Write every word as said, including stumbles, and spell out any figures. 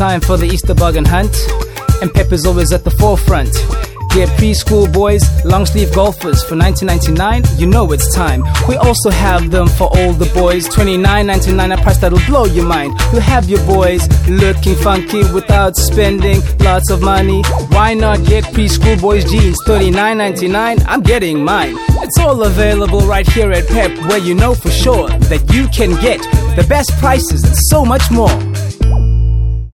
time for the Easter bargain hunt, and Pep is always at the forefront. Get preschool boys, long sleeve golfers for nineteen ninety-nine, you know it's time. We also have them for older boys, twenty-nine ninety-nine, a price that'll blow your mind. We'll have your boys looking funky without spending lots of money. Why not get preschool boys jeans, thirty-nine ninety-nine, I'm getting mine. It's all available right here at Pep, where you know for sure that you can get the best prices and so much more.